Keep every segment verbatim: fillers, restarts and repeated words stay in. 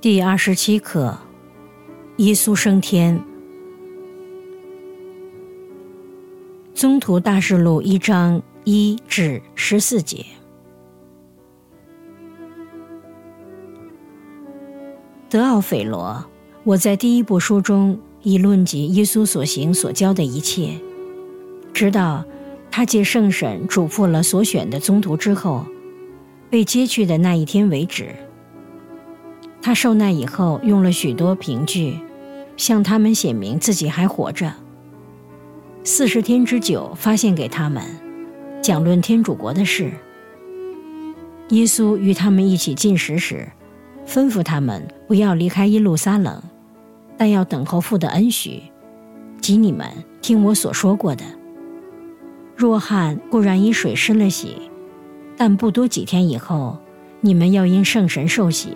第二十七课，耶稣升天。宗徒大事录一章一至十四节。德奥斐罗，我在第一部书中已论及耶稣所行所教的一切，直到他借圣神嘱咐了所选的宗徒之后，被接去的那一天为止。他受难以后，用了许多凭据，向他们显明自己还活着。四十天之久，发现给他们，讲论天主国的事。耶稣与他们一起进食时，吩咐他们不要离开耶路撒冷，但要等候父的恩许，即你们听我所说过的。若翰固然以水施了洗，但不多几天以后，你们要因圣神受洗。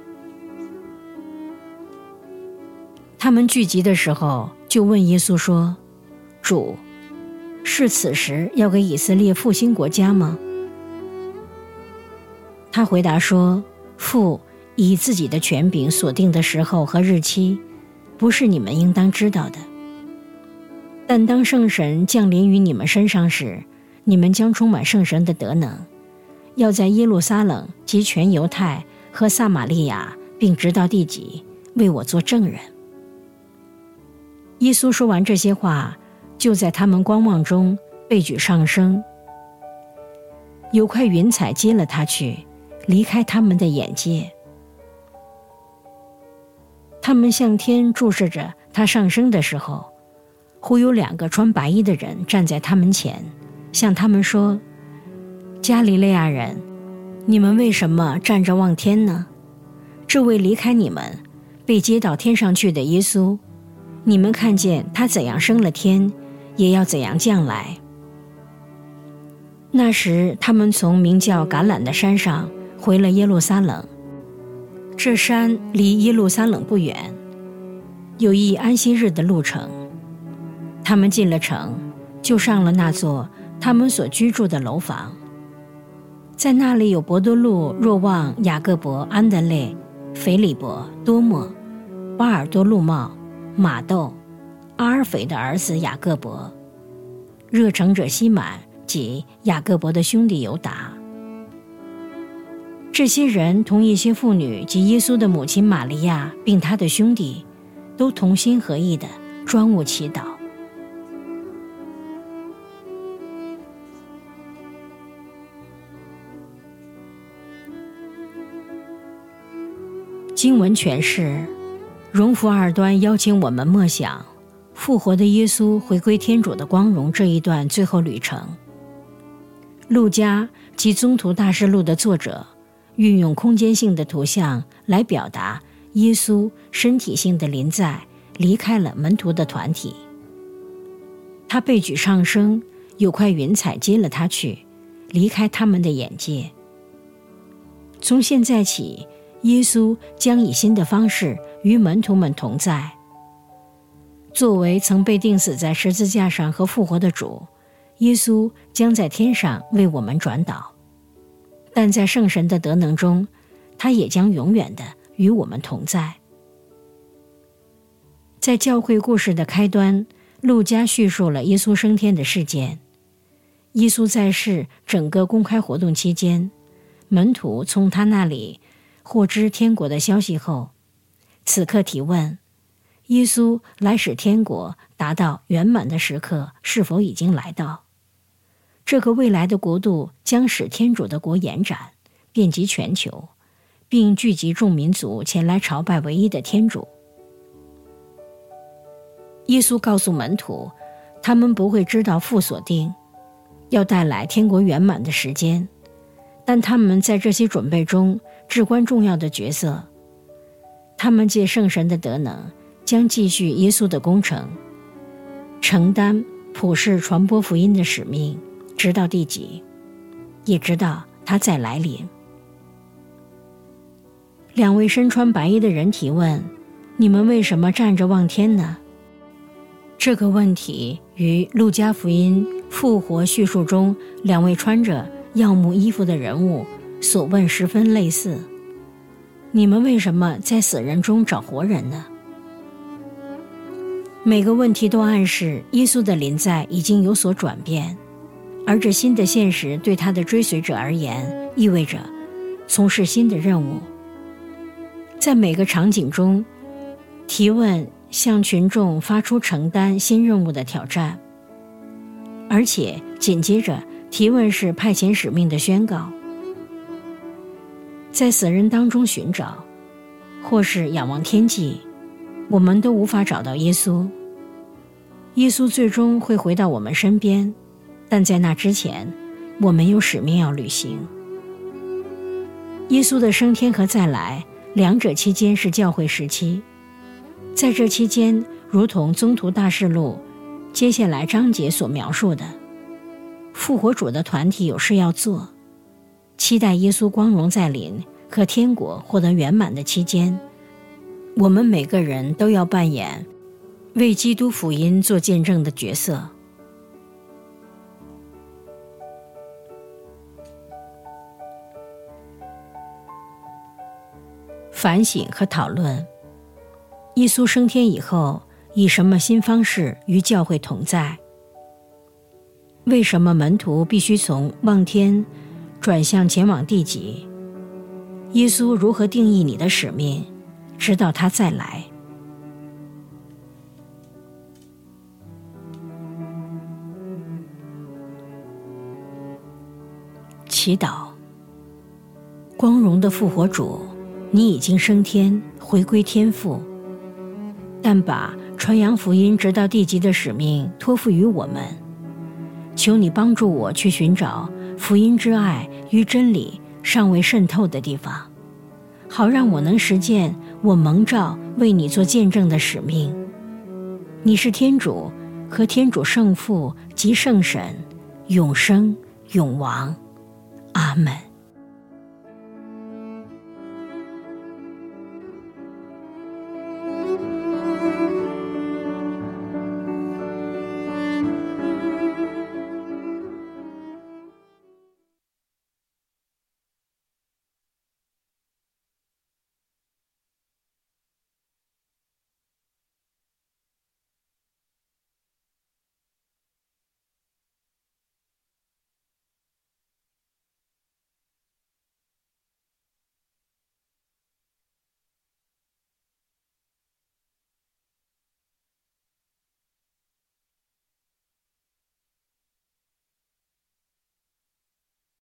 他们聚集的时候，就问耶稣说：主，是此时要给以色列复兴国家吗？他回答说：父以自己的权柄所定的时候和日期，不是你们应当知道的。但当圣神降临于你们身上时，你们将充满圣神的德能，要在耶路撒冷及全犹太和撒玛利亚，并直到地极，为我做证人。耶稣说完这些话，就在他们观望中被举上升，有块云彩接了他去，离开他们的眼界。他们向天注视着他上升的时候，忽有两个穿白衣的人站在他们前，向他们说：加利利亚人，你们为什么站着望天呢？这位离开你们，被接到天上去的耶稣，你们看见他怎样升了天，也要怎样降来。那时他们从名叫橄榄的山上回了耶路撒冷，这山离耶路撒冷不远，有一安息日的路程。他们进了城，就上了那座他们所居住的楼房。在那里有伯多禄、若望、雅各伯、安德烈、腓利伯、多默、巴尔多禄茂、马窦、阿尔斐的儿子雅各伯、热诚者西满及雅各伯的兄弟犹达。这些人同一些妇女及耶稣的母亲玛利亚并他的兄弟，都同心合意地专务祈祷。经文诠释，荣福二端邀请我们默想复活的耶稣回归天主的光荣这一段最后旅程。路加及宗徒大事录的作者运用空间性的图像来表达耶稣身体性的临在离开了门徒的团体。他被举上升，有块云彩接了他去，离开他们的眼界。从现在起，耶稣将以新的方式与门徒们同在。作为曾被钉死在十字架上和复活的主，耶稣将在天上为我们转导，但在圣神的德能中，他也将永远的与我们同在。在教会故事的开端，路加叙述了耶稣升天的事件。耶稣在世整个公开活动期间，门徒从他那里获知天国的消息后，此刻提问：耶稣来使天国达到圆满的时刻是否已经来到？这个未来的国度将使天主的国延展，遍及全球，并聚集众民族前来朝拜唯一的天主。耶稣告诉门徒，他们不会知道父所定要带来天国圆满的时间，但他们在这些准备中至关重要的角色。他们借圣神的德能，将继续耶稣的工程，承担普世传播福音的使命，直到地极，也直到他再来临。两位身穿白衣的人提问：你们为什么站着望天呢？这个问题与路加福音复活叙述中两位穿着耀目衣服的人物所问十分类似。 你们为什么在死人中找活人呢？每个问题都暗示耶稣的临在已经有所转变，而这新的现实对他的追随者而言，意味着从事新的任务。在每个场景中，提问向群众发出承担新任务的挑战，而且紧接着提问是派遣使命的宣告。在死人当中寻找，或是仰望天际，我们都无法找到耶稣。耶稣最终会回到我们身边，但在那之前，我们有使命要履行。耶稣的升天和再来，两者期间是教会时期。在这期间，如同宗徒大事录接下来章节所描述的，复活主的团体有事要做。期待耶稣光荣再临和天国获得圆满的期间，我们每个人都要扮演为基督福音做见证的角色。反省和讨论：耶稣升天以后，以什么新方式与教会同在？为什么门徒必须从望天转向前往地极？耶稣如何定义你的使命，直到他再来？祈祷。光荣的复活主，你已经升天，回归天父，但把传扬福音直到地极的使命托付于我们。求你帮助我去寻找福音之爱与真理尚未渗透的地方，好让我能实践我蒙召为你做见证的使命。你是天主和天主圣父及圣神，永生永王。阿们。